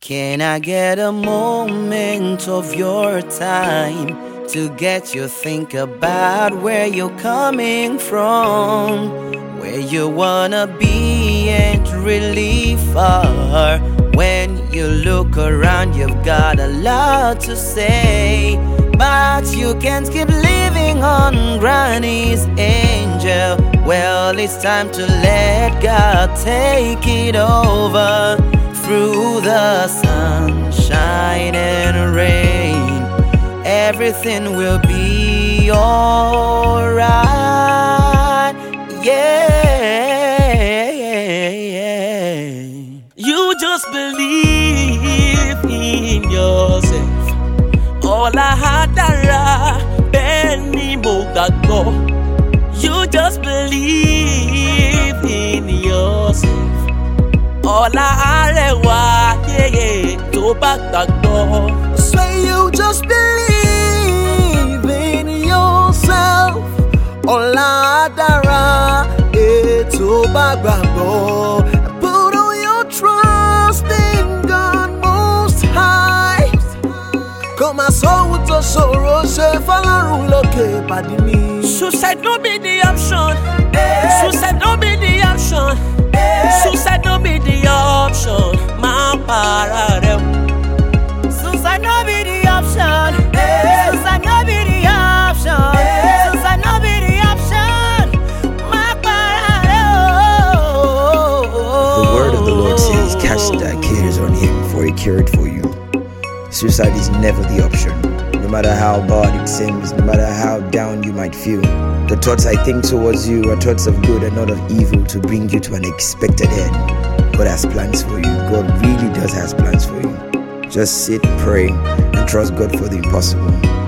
Can I get a moment of your time to get you think about where you're coming from? Where you wanna be ain't really far. When you look around, you've got a lot to say, but you can't keep living on Granny's angel. Well, it's time to let God take it over. Through the sunshine and rain, everything will be alright. Yeah. You just believe in yourself. All I had Benny Mogago. You just believe in yourself. All I want, to back the door. Say you just believe in yourself. All I to back the door. Put all your trust in God Most High. Come my soul to sorrow, say follow look by me. Suicide no be the option. Suicide no be the option. Suicide no be the option. My parade. Suicide no be the option. Suicide no be the option. Suicide no be the option. My parade. The word of the Lord says, cast thy cares on him, for he cared for you. Suicide is never the option. No matter how bad it seems, no matter how down you might feel, the thoughts I think towards you are thoughts of good and not of evil, to bring you to an expected end. God has plans for you. God really does have plans for you. Just sit, pray, and trust God for the impossible.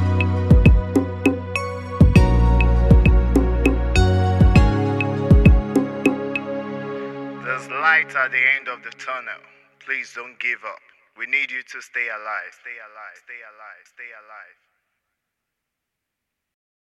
There's light at the end of the tunnel. Please don't give up. We need you to stay alive, stay alive, stay alive, stay alive.